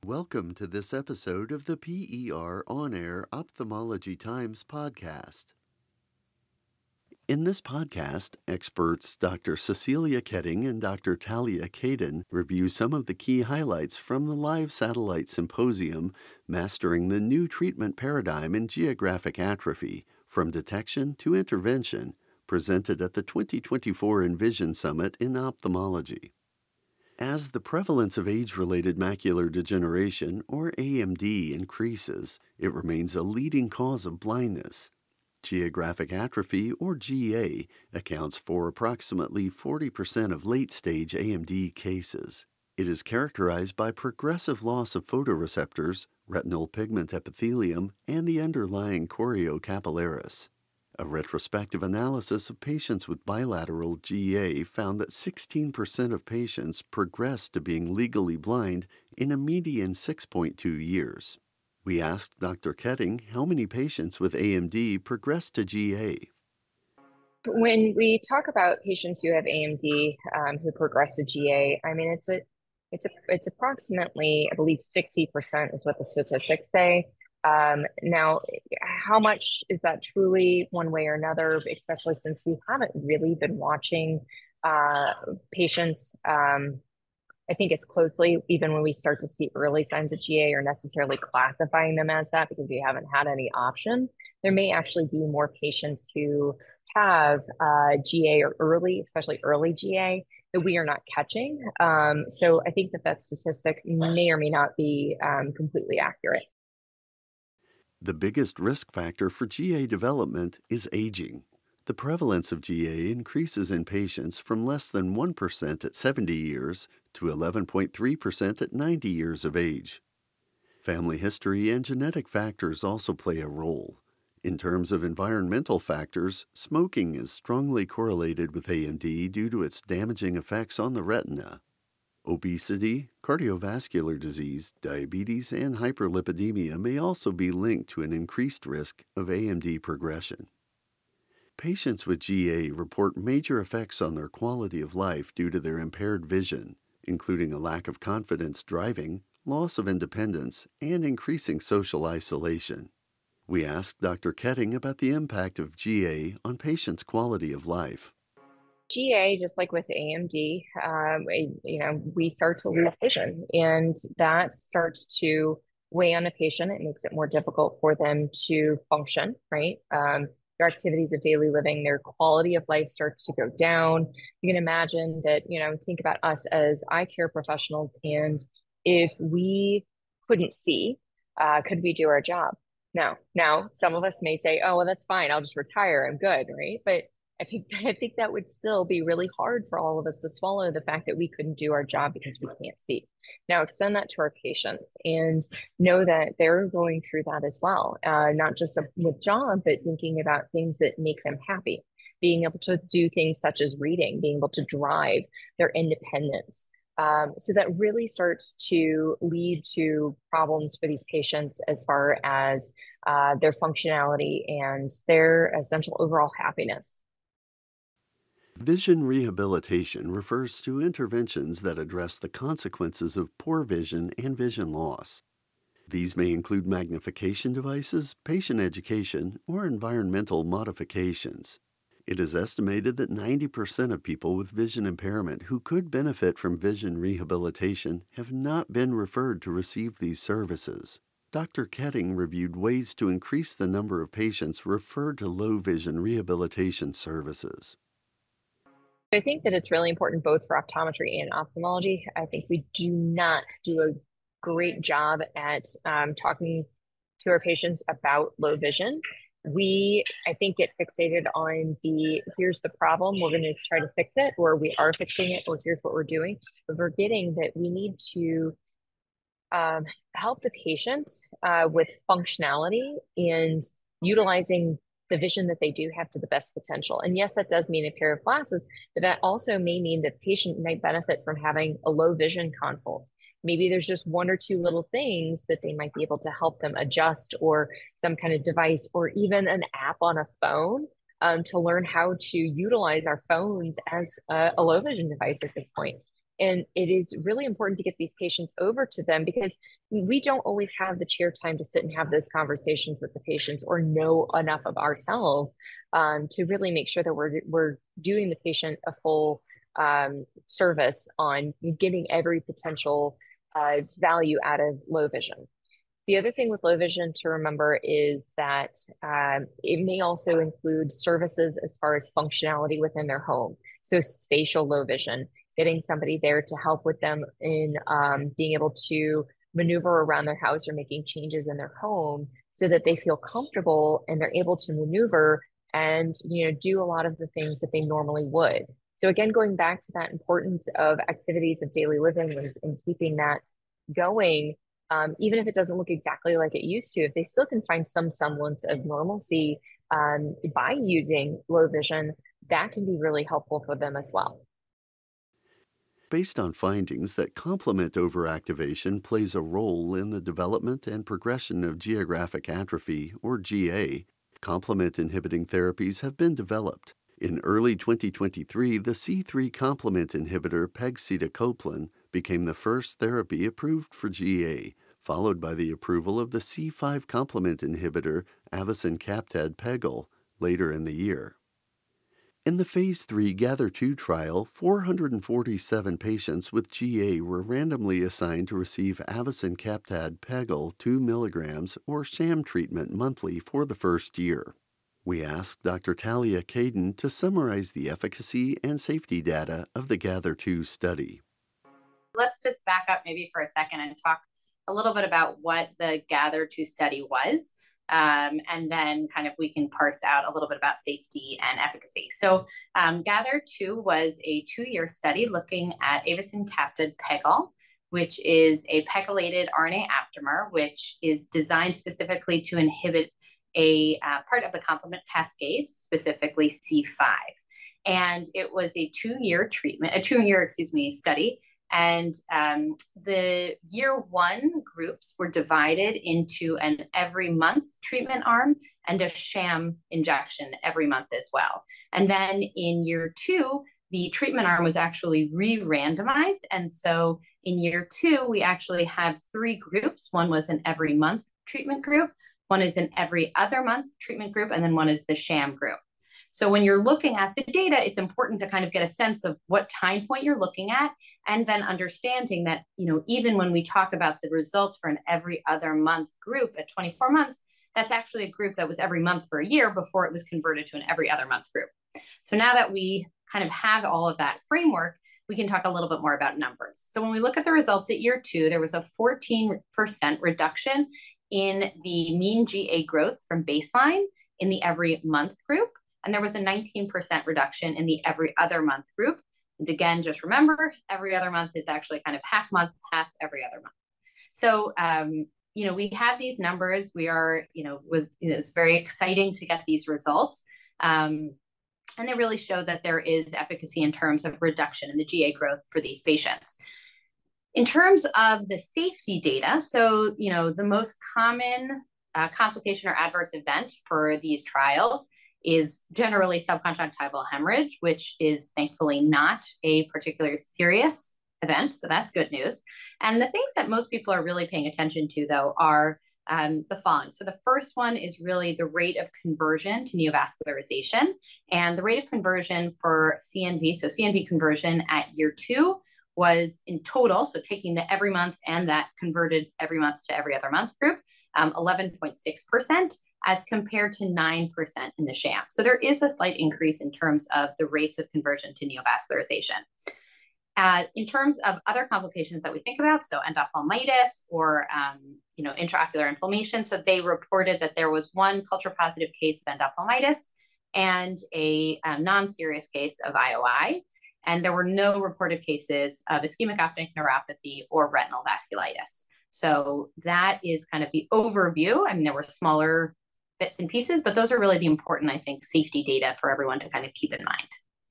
Welcome to this episode of the PER On Air Ophthalmology Times podcast. In this podcast, experts Dr. Cecilia Ketting and Dr. Talia Caden review some of the key highlights from the live satellite symposium, Mastering the New Treatment Paradigm in Geographic Atrophy, From Detection to Intervention, presented at the 2024 Envision Summit in Ophthalmology. As the prevalence of age-related macular degeneration, or AMD, increases, it remains a leading cause of blindness. Geographic atrophy, or GA, accounts for approximately 40% of late-stage AMD cases. It is characterized by progressive loss of photoreceptors, retinal pigment epithelium, and the underlying choriocapillaris. A retrospective analysis of patients with bilateral GA found that 16% of patients progressed to being legally blind in a median 6.2 years. We asked Dr. Ketting how many patients with AMD progressed to GA. When we talk about patients who have AMD who progress to GA, I mean it's approximately, I believe, 60% is what the statistics say. Now, how much is that truly one way or another, especially since we haven't really been watching patients, I think, as closely, even when we start to see early signs of GA, or necessarily classifying them as that because we haven't had any option. There may actually be more patients who have GA or especially early GA, that we are not catching. So I think that statistic may or may not be completely accurate. The biggest risk factor for GA development is aging. The prevalence of GA increases in patients from less than 1% at 70 years to 11.3% at 90 years of age. Family history and genetic factors also play a role. In terms of environmental factors, smoking is strongly correlated with AMD due to its damaging effects on the retina. Obesity, cardiovascular disease, diabetes, and hyperlipidemia may also be linked to an increased risk of AMD progression. Patients with GA report major effects on their quality of life due to their impaired vision, including a lack of confidence driving, loss of independence, and increasing social isolation. We asked Dr. Ketting about the impact of GA on patients' quality of life. GA, just like with AMD, we start to lose vision, and that starts to weigh on a patient. It makes it more difficult for them to function, right? Their activities of daily living, their quality of life starts to go down. You can imagine that, think about us as eye care professionals, and if we couldn't see, could we do our job? No. Now, some of us may say, oh, well, that's fine. I'll just retire. I'm good, right? But I think that would still be really hard for all of us to swallow, the fact that we couldn't do our job because we can't see. Now, extend that to our patients and know that they're going through that as well, not just with job, but thinking about things that make them happy, being able to do things such as reading, being able to drive, their independence. So that really starts to lead to problems for these patients as far as their functionality and their essential overall happiness. Vision rehabilitation refers to interventions that address the consequences of poor vision and vision loss. These may include magnification devices, patient education, or environmental modifications. It is estimated that 90% of people with vision impairment who could benefit from vision rehabilitation have not been referred to receive these services. Dr. Ketting reviewed ways to increase the number of patients referred to low vision rehabilitation services. I think that it's really important both for optometry and ophthalmology. I think we do not do a great job at talking to our patients about low vision. I think, get fixated on here's the problem, we're going to try to fix it, or we are fixing it, or here's what we're doing. But forgetting that we need to help the patient with functionality and utilizing the vision that they do have to the best potential. And yes, that does mean a pair of glasses, but that also may mean that the patient might benefit from having a low vision consult. Maybe there's just one or two little things that they might be able to help them adjust, or some kind of device, or even an app on a phone to learn how to utilize our phones as a low vision device at this point. And it is really important to get these patients over to them because we don't always have the chair time to sit and have those conversations with the patients or know enough of ourselves to really make sure that we're doing the patient a full service on getting every potential value out of low vision. The other thing with low vision to remember is that it may also include services as far as functionality within their home. So spatial low vision, getting somebody there to help with them in being able to maneuver around their house or making changes in their home so that they feel comfortable and they're able to maneuver and do a lot of the things that they normally would. So again, going back to that importance of activities of daily living and keeping that going, even if it doesn't look exactly like it used to, if they still can find some semblance of normalcy by using low vision, that can be really helpful for them as well. Based on findings that complement overactivation plays a role in the development and progression of geographic atrophy, or GA, complement inhibiting therapies have been developed. In early 2023, the C3 complement inhibitor pegcetacoplan became the first therapy approved for GA, followed by the approval of the C5 complement inhibitor avacincaptad pegol later in the year. In the Phase 3 GATHER2 trial, 447 patients with GA were randomly assigned to receive avacincaptad pegol 2 mg or sham treatment monthly for the first year. We asked Dr. Talia Caden to summarize the efficacy and safety data of the GATHER2 study. Let's just back up maybe for a second and talk a little bit about what the GATHER2 study was. And then kind of we can parse out a little bit about safety and efficacy. So GATHER2 was a 2-year study looking at avacincaptad pegol, which is a pegylated RNA aptamer, which is designed specifically to inhibit a part of the complement cascade, specifically C5. And it was a 2-year study. And the year 1 groups were divided into an every month treatment arm and a sham injection every month as well. And then in year 2, the treatment arm was actually re-randomized. And so in year 2, we actually had 3 groups. One was an every month treatment group, one is an every other month treatment group, and then one is the sham group. So when you're looking at the data, it's important to kind of get a sense of what time point you're looking at, and then understanding that, even when we talk about the results for an every other month group at 24 months, that's actually a group that was every month for a year before it was converted to an every other month group. So now that we kind of have all of that framework, we can talk a little bit more about numbers. So when we look at the results at year 2, there was a 14% reduction in the mean GA growth from baseline in the every month group. And there was a 19% reduction in the every other month group. And again, just remember, every other month is actually kind of half month, half every other month. So, we have these numbers. We are, it's very exciting to get these results. And they really show that there is efficacy in terms of reduction in the GA growth for these patients. In terms of the safety data, so, the most common complication or adverse event for these trials is generally subconjunctival hemorrhage, which is thankfully not a particularly serious event. So that's good news. And the things that most people are really paying attention to, though, are the following. So the first one is really the rate of conversion to neovascularization. And the rate of conversion for CNV, so CNV conversion at year 2 was in total, so taking the every month and that converted every month to every other month group, 11.6%. as compared to 9% in the sham. So there is a slight increase in terms of the rates of conversion to neovascularization. In terms of other complications that we think about, so endophthalmitis or intraocular inflammation, so they reported that there was one culture-positive case of endophthalmitis and a non-serious case of IOI, and there were no reported cases of ischemic optic neuropathy or retinal vasculitis. So that is kind of the overview. I mean, there were smaller bits and pieces, but those are really the important, I think, safety data for everyone to kind of keep in mind.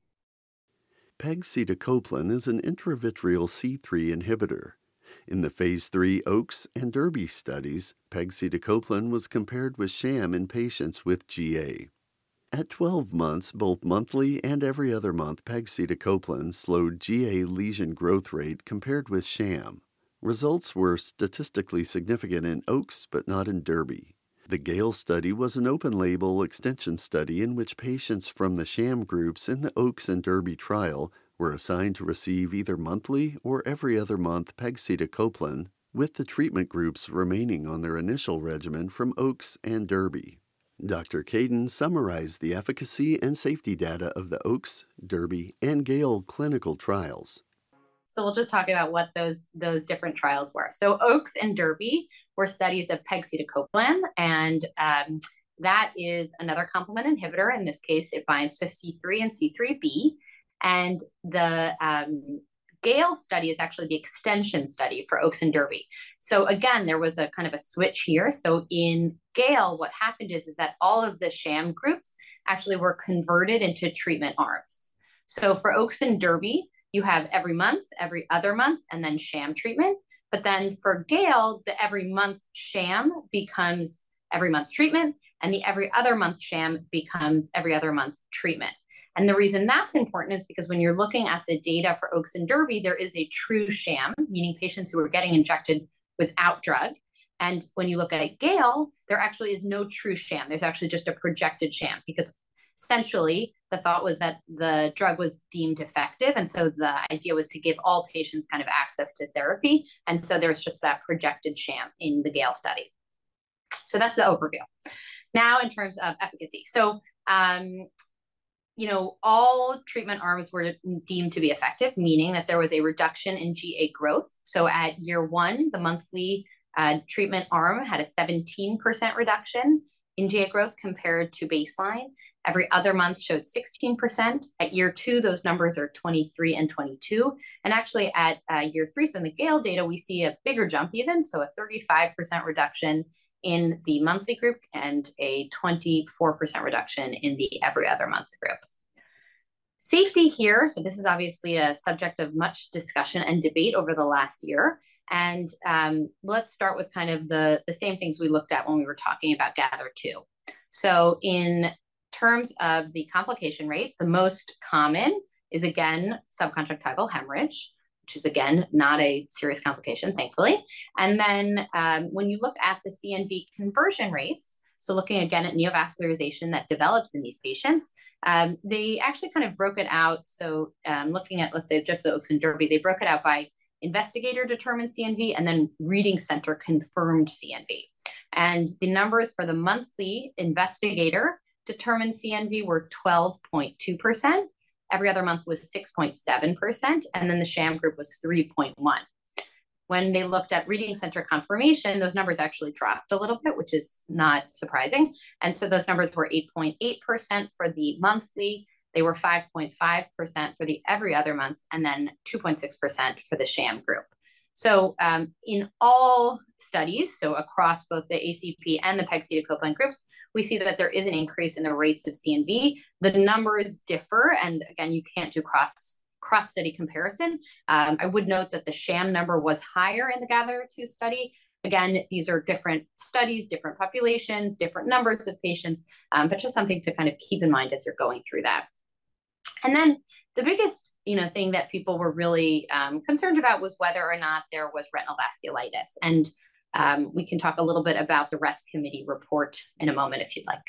Pegcetacoplan is an intravitreal C3 inhibitor. In the Phase 3 OAKS and DERBY studies, pegcetacoplan was compared with sham in patients with GA. At 12 months, both monthly and every other month pegcetacoplan slowed GA lesion growth rate compared with sham. Results were statistically significant in OAKS but not in DERBY. The GALE study was an open-label extension study in which patients from the sham groups in the OAKS and DERBY trial were assigned to receive either monthly or every other month pegcetacoplan, with the treatment groups remaining on their initial regimen from OAKS and DERBY. Dr. Kadin summarized the efficacy and safety data of the OAKS, DERBY, and GALE clinical trials. So we'll just talk about what those different trials were. So OAKS and DERBY were studies of pegcetacoplan, and that is another complement inhibitor. In this case, it binds to C3 and C3b. And the GALE study is actually the extension study for OAKS and DERBY. So again, there was a kind of a switch here. So in GALE, what happened is that all of the sham groups actually were converted into treatment arms. So for OAKS and DERBY, you have every month, every other month, and then sham treatment. But then for GALE, the every month sham becomes every month treatment, and the every other month sham becomes every other month treatment. And the reason that's important is because when you're looking at the data for OAKS and DERBY, there is a true sham, meaning patients who are getting injected without drug. And when you look at GALE, there actually is no true sham. There's actually just a projected sham, because essentially the thought was that the drug was deemed effective. And so the idea was to give all patients kind of access to therapy. And so there's just that projected sham in the GALE study. So that's the overview. Now, in terms of efficacy. So, all treatment arms were deemed to be effective, meaning that there was a reduction in GA growth. So at year 1, the monthly treatment arm had a 17% reduction in GA growth compared to baseline. Every other month showed 16%. At year 2, those numbers are 23 and 22. And actually at year 3, so in the GALE data, we see a bigger jump even, so a 35% reduction in the monthly group and a 24% reduction in the every other month group. Safety here, so this is obviously a subject of much discussion and debate over the last year. And let's start with kind of the same things we looked at when we were talking about GATHER2. So in terms of the complication rate, the most common is, again, subconjunctival hemorrhage, which is, again, not a serious complication, thankfully. And then when you look at the CNV conversion rates, so looking again at neovascularization that develops in these patients, they actually kind of broke it out. So looking at, let's say, just the OAKS and DERBY, they broke it out by investigator-determined CNV and then reading center-confirmed CNV. And the numbers for the monthly investigator-determined CNV were 12.2%. Every other month was 6.7%, and then the sham group was 3.1%. When they looked at reading center confirmation, those numbers actually dropped a little bit, which is not surprising. And so those numbers were 8.8% for the monthly, they were 5.5% for the every other month, and then 2.6% for the sham group. So in all studies, so across both the ACP and the pegcetacoplan groups, we see that there is an increase in the rates of CNV. The numbers differ, and again, you can't do cross-study comparison. I would note that the sham number was higher in the GATHER2 study. Again, these are different studies, different populations, different numbers of patients, but just something to kind of keep in mind as you're going through that. And then the biggest thing that people were really concerned about was whether or not there was retinal vasculitis. And we can talk a little bit about the REST committee report in a moment if you'd like.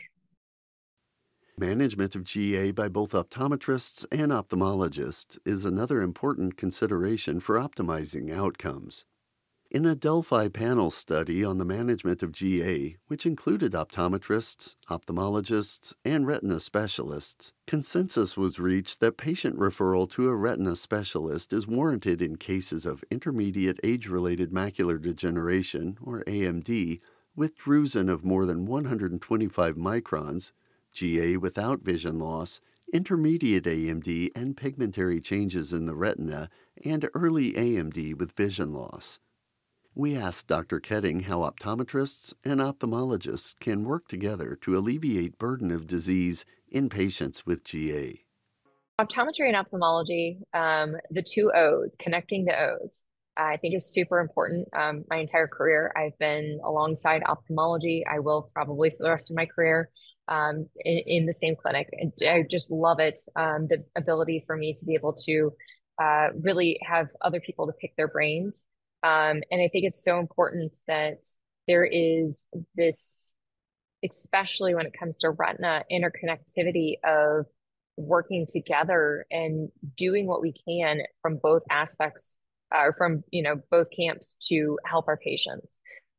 Management of GA by both optometrists and ophthalmologists is another important consideration for optimizing outcomes. In a Delphi panel study on the management of GA, which included optometrists, ophthalmologists, and retina specialists, consensus was reached that patient referral to a retina specialist is warranted in cases of intermediate age-related macular degeneration, or AMD, with drusen of more than 125 microns, GA without vision loss, intermediate AMD and pigmentary changes in the retina, and early AMD with vision loss. We asked Dr. Ketting how optometrists and ophthalmologists can work together to alleviate burden of disease in patients with GA. Optometry and ophthalmology, the two O's, connecting the O's, I think is super important. My entire career, I've been alongside ophthalmology. I will probably for the rest of my career. in the same clinic. And I just love it. The ability for me to be able to really have other people to pick their brains. And I think it's so important that there is this, especially when it comes to retina, interconnectivity of working together and doing what we can from both aspects, or from, both camps to help our patients.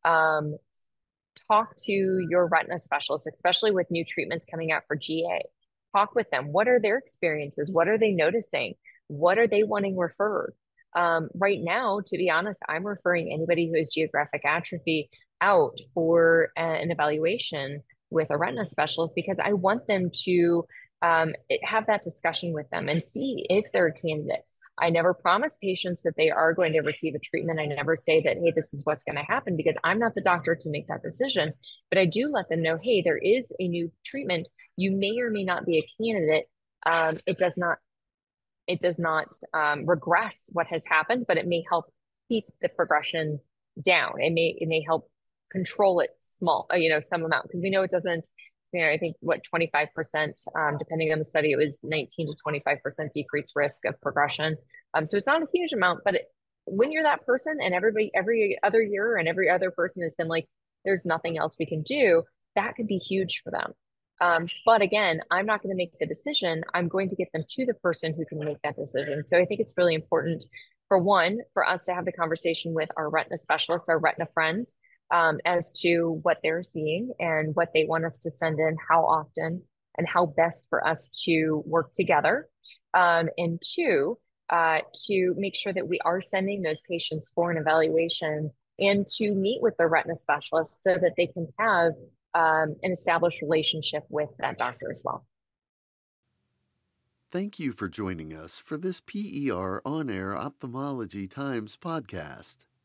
Talk to your retina specialist, especially with new treatments coming out for GA. Talk with them. What are their experiences? What are they noticing? What are they wanting referred? Right now, to be honest, I'm referring anybody who has geographic atrophy out for an evaluation with a retina specialist, because I want them to have that discussion with them and see if they're a candidate. I never promise patients that they are going to receive a treatment. I never say that, hey, this is what's going to happen, because I'm not the doctor to make that decision. But I do let them know, hey, there is a new treatment. You may or may not be a candidate. It does not regress what has happened, but it may help keep the progression down. It may help control it small, some amount, because we know it doesn't. I think 25%, depending on the study, it was 19 to 25% decreased risk of progression. So it's not a huge amount, but when you're that person and every other year and every other person has been like, there's nothing else we can do, that could be huge for them. But again, I'm not going to make the decision. I'm going to get them to the person who can make that decision. So I think it's really important, for us to have the conversation with our retina specialists, our retina friends, as to what they're seeing and what they want us to send in, how often, and how best for us to work together. And two, to make sure that we are sending those patients for an evaluation and to meet with the retina specialist so that they can have an established relationship with that doctor as well. Thank you for joining us for this PER On Air Ophthalmology Times podcast.